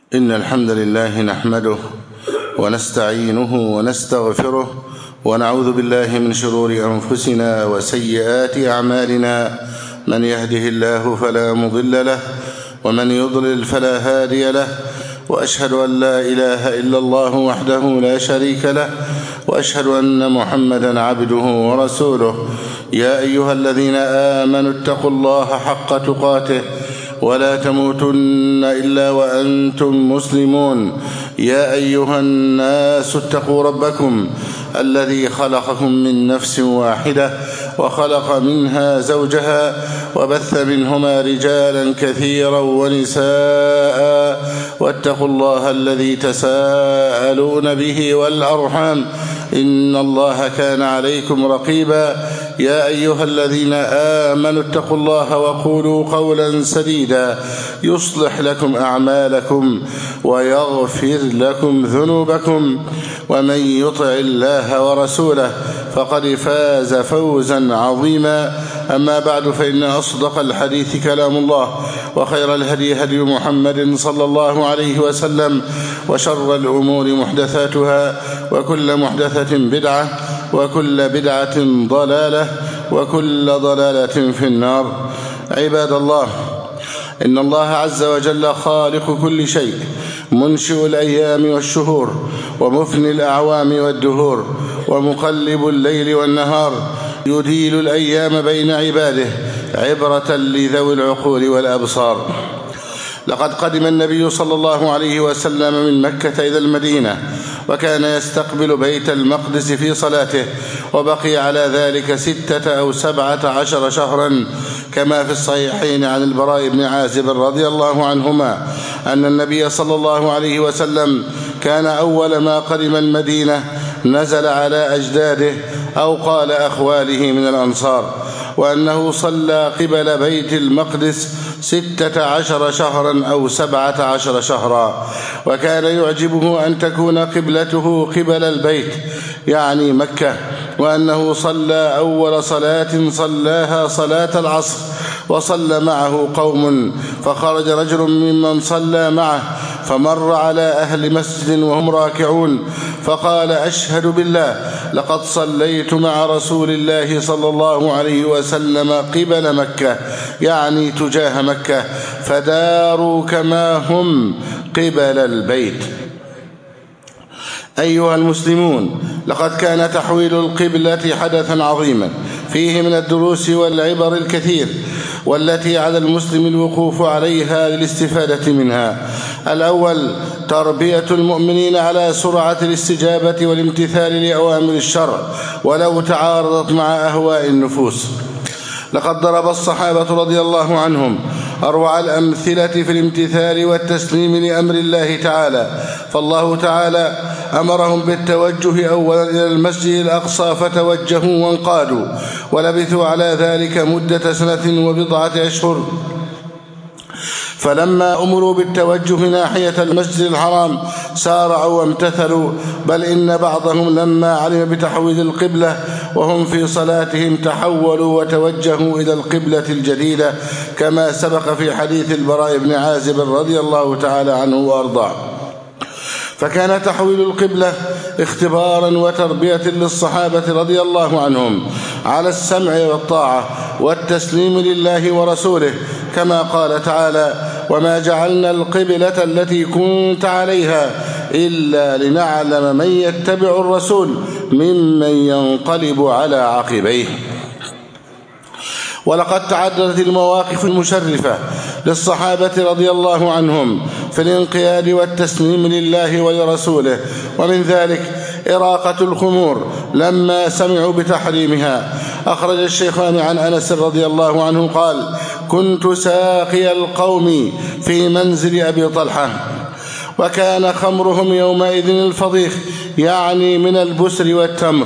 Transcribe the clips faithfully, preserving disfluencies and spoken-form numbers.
إن الحمد لله نحمده ونستعينه ونستغفره ونعوذ بالله من شرور أنفسنا وسيئات أعمالنا. من يهده الله فلا مضل له ومن يضلل فلا هادي له، وأشهد أن لا إله إلا الله وحده لا شريك له، وأشهد أن محمدا عبده ورسوله. يا أيها الذين آمنوا اتقوا الله حق تقاته ولا تموتن إلا وأنتم مسلمون. يا أيها الناس اتقوا ربكم الذي خلقكم من نفس واحدة وخلق منها زوجها وبث منهما رجالا كثيرا ونساء، واتقوا الله الذي تساءلون به والأرحام إن الله كان عليكم رقيبا. يا أيها الذين آمنوا اتقوا الله وقولوا قولا سديدا يصلح لكم أعمالكم ويغفر لكم ذنوبكم، ومن يطع الله ورسوله فقد فاز فوزا عظيما. أما بعد، فإن أصدق الحديث كلام الله، وخير الهدي هدي محمد صلى الله عليه وسلم، وشر الأمور محدثاتها، وكل محدثة بدعة، وكل بدعة ضلالة، وكل ضلالة في النار. عباد الله، إن الله عز وجل خالق كل شيء، منشئ الأيام والشهور، ومفني الأعوام والدهور، ومقلب الليل والنهار، يديل الأيام بين عباده عبرة لذوي العقول والأبصار. لقد قدم النبي صلى الله عليه وسلم من مكة إلى المدينة، وكان يستقبل بيت المقدس في صلاته، وبقي على ذلك ستة أو سبعة عشر شهرا، كما في الصحيحين عن البراء بن عازب رضي الله عنهما أن النبي صلى الله عليه وسلم كان أول ما قدم المدينة نزل على أجداده أو قال أخواله من الأنصار، وأنه صلى قبل بيت المقدس ستة عشر شهرا أو سبعة عشر شهرا، وكان يعجبه أن تكون قبلته قبل البيت يعني مكة، وأنه صلى أول صلاة صلاها صلاة العصر، وصلى معه قوم، فخرج رجل ممن صلى معه فمر على أهل مسجد وهم راكعون، فقال: أشهد بالله لقد صليت مع رسول الله صلى الله عليه وسلم قبل مكة، يعني تجاه مكة، فداروا كما هم قبل البيت. أيها المسلمون، لقد كان تحويل القبلة حدثا عظيما فيه من الدروس والعبر الكثير، والتي على المسلم الوقوف عليها للاستفادة منها. الأول: تربية المؤمنين على سرعة الاستجابة والامتثال لأوامر الشرع ولو تعارضت مع أهواء النفوس. لقد ضرب الصحابة رضي الله عنهم أروع الأمثلة في الامتثال والتسليم لأمر الله تعالى، فالله تعالى أمرهم بالتوجه أولا إلى المسجد الأقصى فتوجهوا وانقادوا، ولبثوا على ذلك مدة سنة وبضعة أشهر. فلما أمروا بالتوجه ناحية المسجد الحرام سارعوا وامتثلوا، بل إن بعضهم لما علم بتحويل القبلة وهم في صلاتهم تحولوا وتوجهوا إلى القبلة الجديدة، كما سبق في حديث البراء بن عازب رضي الله تعالى عنه وأرضاه. فكان تحويل القبلة اختبارا وتربية للصحابة رضي الله عنهم على السمع والطاعة والتسليم لله ورسوله، كما قال تعالى: وما جعلنا القبلة التي كنت عليها إلا لنعلم من يتبع الرسول ممن ينقلب على عقبيه. ولقد تعددت المواقف المشرفة للصحابة رضي الله عنهم في الانقياد والتسليم لله ولرسوله، ومن ذلك إراقة الخمور لما سمعوا بتحريمها. أخرج الشيخان عن أنس رضي الله عنه قال: كنت ساقي القوم في منزل أبي طلحة، وكان خمرهم يومئذ الفضيخ، يعني من البسر والتمر.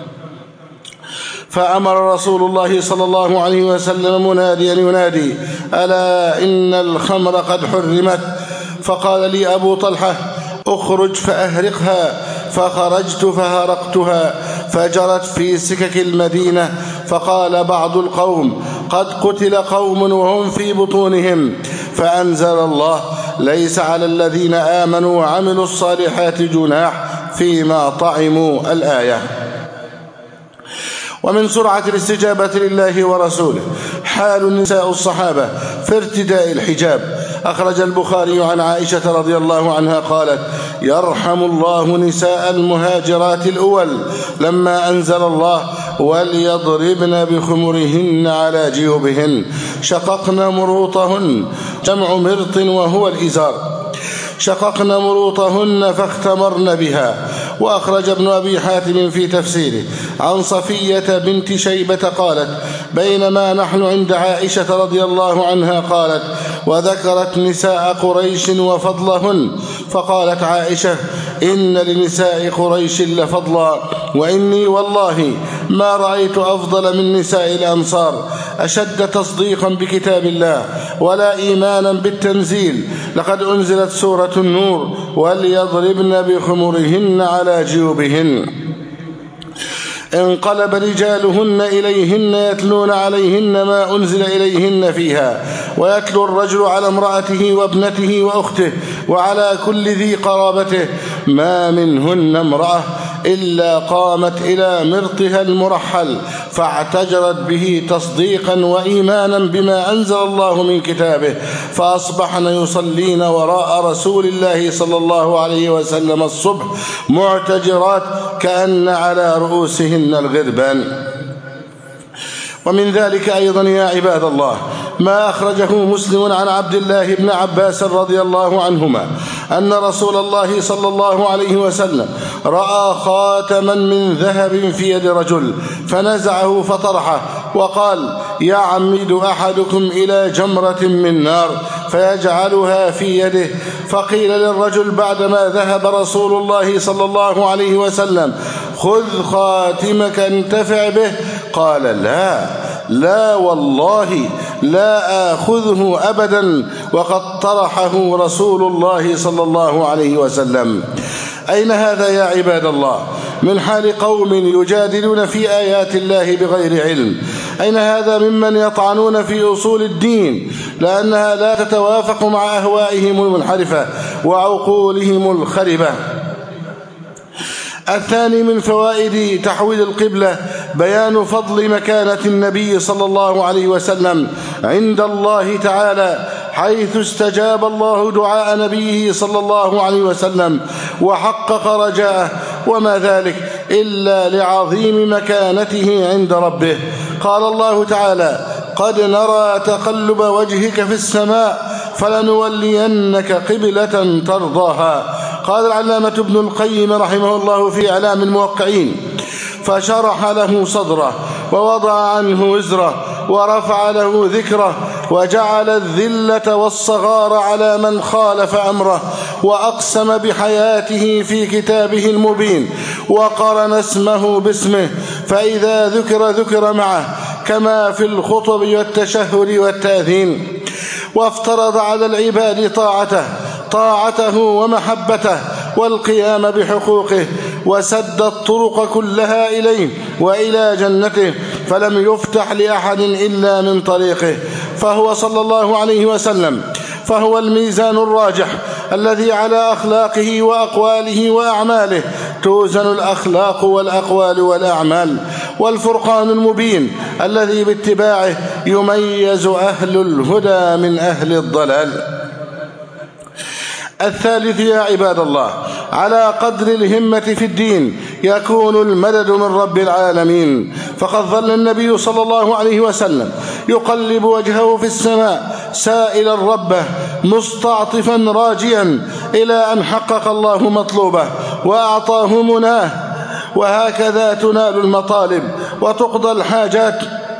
فأمر رسول الله صلى الله عليه وسلم مناديا ينادي: ألا إن الخمر قد حرمت. فقال لي أبو طلحة: أخرج فأهرقها. فخرجت فهرقتها فجرت في سكك المدينة. فقال بعض القوم: قد قتل قوم وهم في بطونهم. فأنزل الله: ليس على الذين آمنوا وعملوا الصالحات جناح فيما طعموا الآية. ومن سرعة الاستجابة لله ورسوله حال نساء الصحابة في ارتداء الحجاب. أخرج البخاري عن عائشة رضي الله عنها قالت: يرحم الله نساء المهاجرات الأول لما أنزل الله وليضربن بخمرهن على جيوبهن شققن مروطهن، جمع مرط وهو الإزار، شققن مروطهن فاختمرن بها. وأخرج ابن أبي حاتم في تفسيره عن صفية بنت شيبة قالت: بينما نحن عند عائشة رضي الله عنها قالت: وذكرت نساء قريش وفضلهن، فقالت عائشة: إن لنساء قريش لفضلا، وإني والله ما رأيت أفضل من نساء الأنصار أشد تصديقا بكتاب الله ولا إيمانا بالتنزيل. لقد أنزلت سورة النور وليضربن بخمرهن على جيوبهن. انقلب رجالهن إليهن يتلون عليهن ما أنزل إليهن فيها، ويتلو الرجل على امرأته وابنته وأخته وعلى كل ذي قرابته، ما منهن امرأة إلا قامت إلى مرطها المرحل فاعتجرت به تصديقا وإيمانا بما أنزل الله من كتابه، فأصبحن يصلين وراء رسول الله صلى الله عليه وسلم الصبح معتجرات كأن على رؤوسهن الغربان. ومن ذلك أيضا يا عباد الله ما أخرجه مسلم عن عبد الله بن عباس رضي الله عنهما أن رسول الله صلى الله عليه وسلم رأى خاتما من ذهب في يد رجل فنزعه فطرحه وقال: يعمد أحدكم إلى جمرة من نار فيجعلها في يده. فقيل للرجل بعدما ذهب رسول الله صلى الله عليه وسلم: خذ خاتمك انتفع به. قال: لا لا والله لا آخذه أبدا، وقد طرحه رسول الله صلى الله عليه وسلم. أين هذا يا عباد الله من حال قوم يجادلون في آيات الله بغير علم؟ أين هذا ممن يطعنون في أصول الدين لأنها لا تتوافق مع أهوائهم المنحرفة وعقولهم الخربة؟ الثاني من فوائد تحويل القبلة بيان فضل مكانة النبي صلى الله عليه وسلم عند الله تعالى، حيث استجاب الله دعاء نبيه صلى الله عليه وسلم وحقق رجاءه، وما ذلك إلا لعظيم مكانته عند ربه. قال الله تعالى: قد نرى تقلب وجهك في السماء فلنولينك قبلة ترضاها. قال العلامة ابن القيم رحمه الله في إعلام الموقعين: فشرح له صدره ووضع عنه وزره ورفع له ذكره وجعل الذلة والصغار على من خالف أمره، وأقسم بحياته في كتابه المبين وقرن اسمه باسمه، فإذا ذكر ذكر معه كما في الخطب والتشهد والتأذين. وافترض على العباد طاعته طاعته ومحبته والقيام بحقوقه، وسد الطرق كلها إليه وإلى جنته، فلم يفتح لأحد إلا من طريقه. فهو صلى الله عليه وسلم فهو الميزان الراجح الذي على أخلاقه وأقواله وأعماله توزن الأخلاق والأقوال والأعمال، والفرقان المبين الذي باتباعه يميز أهل الهدى من أهل الضلال. الثالث يا عباد الله على قدر الهمة في الدين يكون المدد من رب العالمين، فقد ظل النبي صلى الله عليه وسلم يقلب وجهه في السماء سائلا ربه مستعطفا راجيا إلى أن حقق الله مطلوبه وأعطاه مناه. وهكذا تنال المطالب وتقضى الحاجات.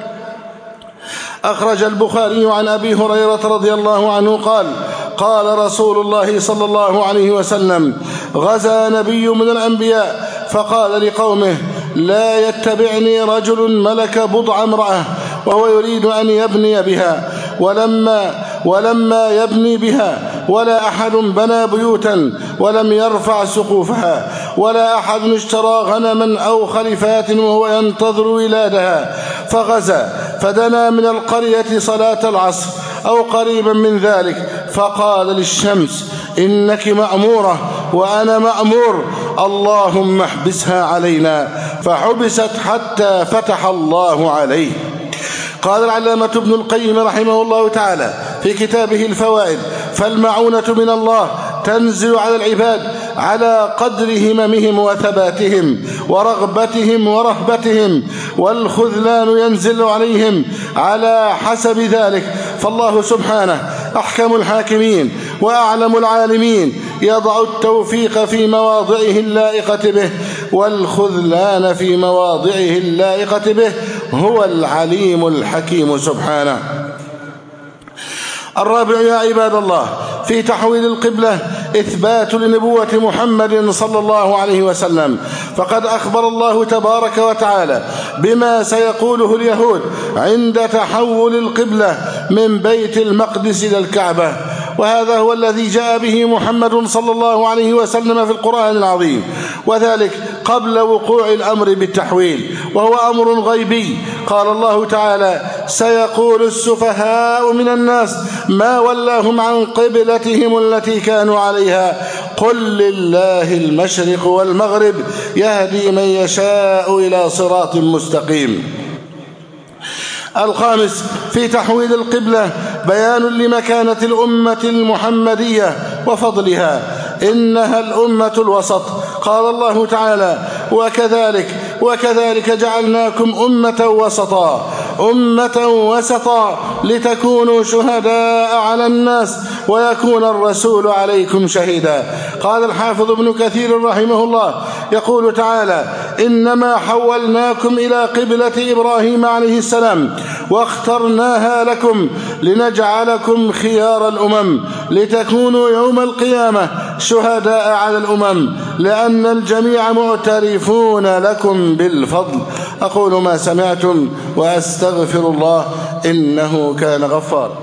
أخرج البخاري عن أبي هريرة رضي الله عنه قال: قال رسول الله صلى الله عليه وسلم: غزا نبي من الأنبياء فقال لقومه: لا يتبعني رجل ملك بضع امرأة وهو يريد أن يبني بها، ولما, ولما يبني بها ولا أحد بنى بيوتا ولم يرفع سقوفها، ولا أحد اشترى غنما أو خلفات وهو ينتظر ولادها، فغزا فدنا من القرية صلاة العصر أو قريبا من ذلك، فقال للشمس إنك مأمورة وأنا مأمور، اللهم احبسها علينا، فحبست حتى فتح الله عليه. قال العلامة ابن القيم رحمه الله تعالى في كتابه الفوائد: فالمعونة من الله تنزل على العباد على قدر هممهم وثباتهم ورغبتهم ورهبتهم، والخذلان ينزل عليهم على حسب ذلك. فالله سبحانه أحكم الحاكمين وأعلم العالمين، يضع التوفيق في مواضعه اللائقة به والخذلان في مواضعه اللائقة به، هو العليم الحكيم سبحانه. الرابع يا عباد الله في تحويل القبلة إثبات لنبوة محمد صلى الله عليه وسلم، فقد أخبر الله تبارك وتعالى بما سيقوله اليهود عند تحول القبلة من بيت المقدس إلى الكعبة، وهذا هو الذي جاء به محمد صلى الله عليه وسلم في القرآن العظيم، وذلك قبل وقوع الأمر بالتحويل، وهو أمر غيبي. قال الله تعالى: سيقول السفهاء من الناس ما ولاهم عن قبلتهم التي كانوا عليها، قل لله المشرق والمغرب يهدي من يشاء إلى صراط مستقيم. الخامس في تحويل القبلة بيان لمكانة الأمة المحمدية وفضلها، إنها الأمة الوسط. قال الله تعالى: وكذلك وكذلك جعلناكم أمة وسطا أمة وسطا لتكونوا شهداء على الناس ويكون الرسول عليكم شهيدا. قال الحافظ ابن كثير رحمه الله يقول تعالى: إنما حولناكم إلى قبلة إبراهيم عليه السلام واخترناها لكم لنجعلكم خيار الأمم لتكونوا يوم القيامة شهداء على الأمم لأن الجميع معترفون لكم بالفضل. أقول ما سمعتم وأستغفر الله إنه كان غفارا.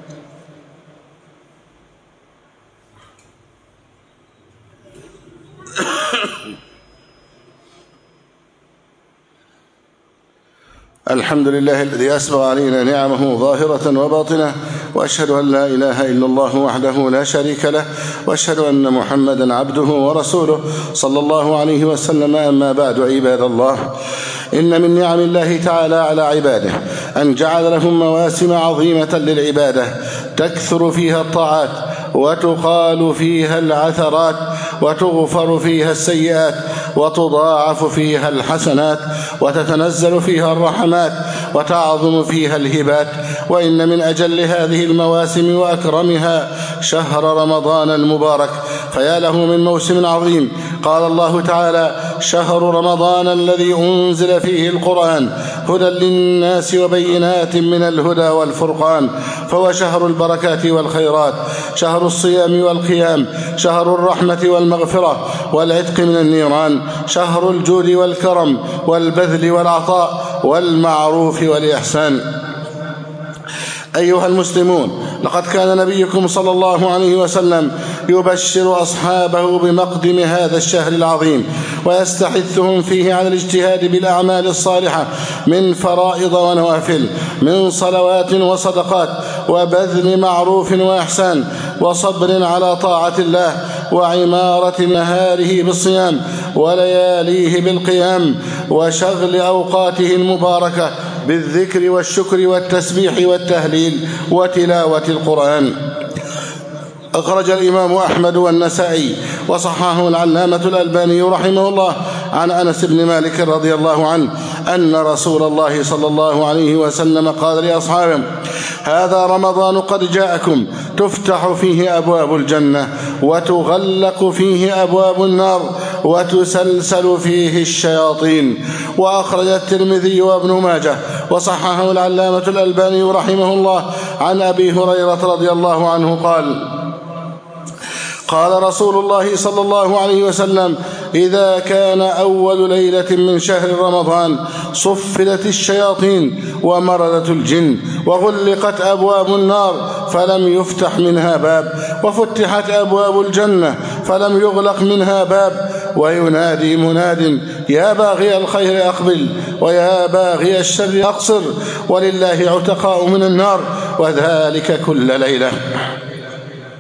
الحمد لله الذي أسبغ علينا نعمه ظاهرة وباطنة، وأشهد أن لا إله إلا الله وحده لا شريك له، وأشهد أن محمدا عبده ورسوله صلى الله عليه وسلم. أما بعد، عباد الله، إن من نعم الله تعالى على عباده أن جعل لهم مواسم عظيمة للعبادة تكثر فيها الطاعات وتقال فيها العثرات وتغفر فيها السيئات وتضاعف فيها الحسنات وتتنزل فيها الرحمات وتعظم فيها الهبات. وإن من أجل هذه المواسم وأكرمها شهر رمضان المبارك، فيا له من موسم عظيم. قال الله تعالى: شهر رمضان الذي أنزل فيه القرآن هدى للناس وبينات من الهدى والفرقان، فهو شهر البركات والخيرات، شهر الصيام والقيام، شهر الرحمة والمغفرة والعتق من النيران، شهر الجود والكرم والبذل والعطاء والمعروف والإحسان. أيها المسلمون، لقد كان نبيكم صلى الله عليه وسلم يبشر أصحابه بمقدم هذا الشهر العظيم ويستحثهم فيه على الاجتهاد بالأعمال الصالحة من فرائض ونوافل، من صلوات وصدقات وبذل معروف وإحسان وصبر على طاعة الله وعمارة نهاره بالصيام ولياليه بالقيام وشغل أوقاته المباركة بالذكر والشكر والتسبيح والتهليل وتلاوة القرآن. أخرج الإمام أحمد والنسائي وصححه العلامة الألباني رحمه الله عن أنس بن مالك رضي الله عنه أن رسول الله صلى الله عليه وسلم قال لأصحابه: هذا رمضان قد جاءكم، تفتح فيه أبواب الجنة وتغلق فيه أبواب النار وتسلسل فيه الشياطين. وأخرج الترمذي وابن ماجه وصححه العلامة الألباني رحمه الله عن أبي هريرة رضي الله عنه قال: قال رسول الله صلى الله عليه وسلم: إذا كان أول ليلة من شهر رمضان صفدت الشياطين ومردت الجن وغلقت أبواب النار فلم يفتح منها باب، وفتحت أبواب الجنة فلم يغلق منها باب، وينادي مناد: يا باغي الخير أقبل ويا باغي الشر أقصر، ولله عتقاء من النار، وذلك كل ليلة.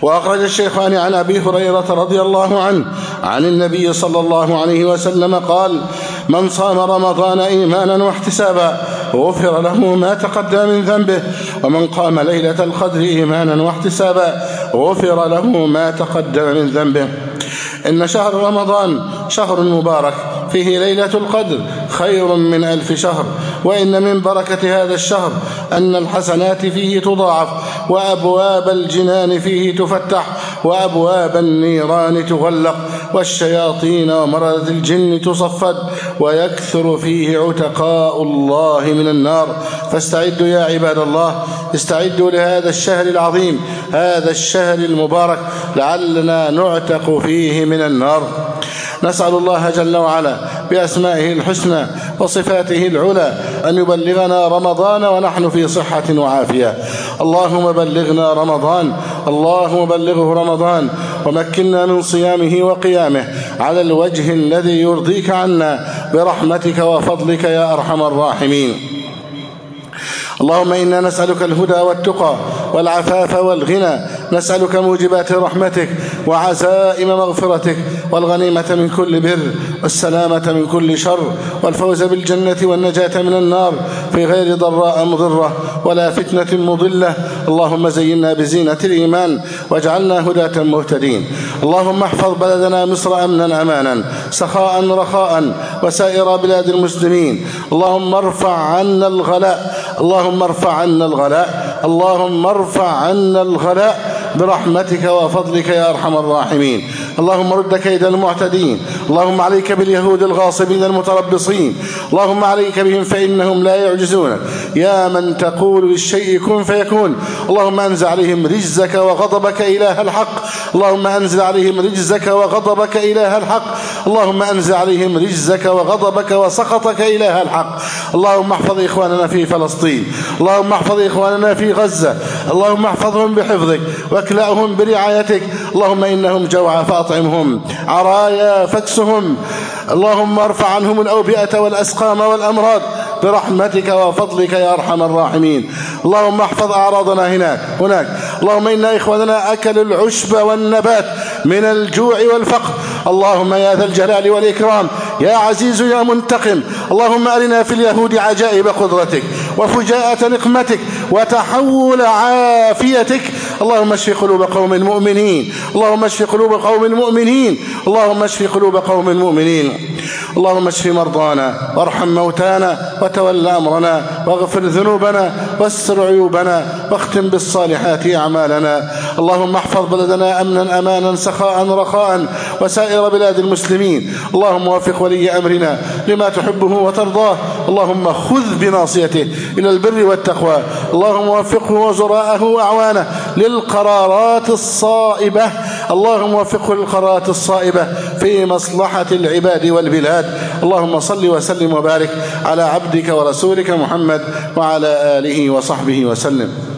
وأخرج الشيخان عن أبي هريرة رضي الله عنه عن النبي صلى الله عليه وسلم قال: من صام رمضان إيمانا واحتسابا غفر له ما تقدم من ذنبه، ومن قام ليلة القدر إيمانا واحتسابا غفر له ما تقدم من ذنبه. إن شهر رمضان شهر مبارك فيه ليلة القدر خير من ألف شهر، وإن من بركة هذا الشهر أن الحسنات فيه تضاعف، وأبواب الجنان فيه تفتح، وأبواب النيران تغلق، والشياطين ومرض الجن تصفد، ويكثر فيه عتقاء الله من النار. فاستعدوا يا عباد الله، استعدوا لهذا الشهر العظيم، هذا الشهر المبارك، لعلنا نعتق فيه من النار. نسأل الله جل وعلا بأسمائه الحسنى وصفاته العلى أن يبلغنا رمضان ونحن في صحة وعافية. اللهم بلغنا رمضان، اللهم بلغه رمضان، ومكننا من صيامه وقيامه على الوجه الذي يرضيك عنا برحمتك وفضلك يا أرحم الراحمين. اللهم إنا نسألك الهدى والتقى والعفاف والغنى، نسألك موجبات رحمتك وعزائم مغفرتك، والغنيمة من كل بر، والسلامة من كل شر، والفوز بالجنة والنجاة من النار في غير ضراء مضرة ولا فتنة مضلة. اللهم زينا بزينة الإيمان واجعلنا هداة مهتدين. اللهم احفظ بلدنا مصر أمنا أمانا سخاء رخاء وسائر بلاد المسلمين. اللهم ارفع عنا الغلاء، اللهم ارفع عنا الغلاء، اللهم ارفع عنا الغلاء برحمتك وفضلك يا أرحم الراحمين. اللهم رد كيد المعتدين، اللهم عليك باليهود الغاصبين المتربصين، اللهم عليك بهم فإنهم لا يعجزونك، يا من تقول للشيء كن فيكون. اللهم أنزل عليهم رجزك وغضبك إله الحق، اللهم أنزل عليهم رجزك وغضبك إله الحق، اللهم أنزل عليهم رجزك وغضبك وسخطك إله الحق. اللهم احفظ إخواننا في فلسطين، اللهم احفظ إخواننا في غزة، اللهم احفظهم بحفظك واكلأهم برعايتك. اللهم إنهم جوعى فأطعمهم، عرايا فاكسهم. اللهم ارفع عنهم الأوبئة والأسقام والأمراض برحمتك وفضلك يا أرحم الراحمين. اللهم احفظ أعراضنا هناك هناك اللهم إن إخواننا أكلوا العشب والنبات من الجوع والفقر. اللهم يا ذا الجلال والإكرام، يا عزيز يا منتقم، اللهم أرنا في اليهود عجائب قدرتك وفجاءة نقمتك وتحول عافيتك. اللهم اشف قلوب قوم مؤمنين، اللهم اشف قلوب قوم مؤمنين، اللهم اشف قلوب قوم مؤمنين. اللهم اشف مرضانا وارحم موتانا وتول أمرنا واغفر ذنوبنا واستر عيوبنا واختم بالصالحات أعمالنا. اللهم احفظ بلدنا أمنا أمانا سخاء رخاء وسائر بلاد المسلمين. اللهم وفق ولي أمرنا لما تحبه وترضاه، اللهم خذ بناصيته إلى البر والتقوى، اللهم وفقه وزراءه وأعوانه للقرارات الصائبة، اللهم وفقه للقرارات الصائبة في مصلحة العباد والبلاد. اللهم صل وسلم وبارك على عبدك ورسولك محمد وعلى آله وصحبه وسلم.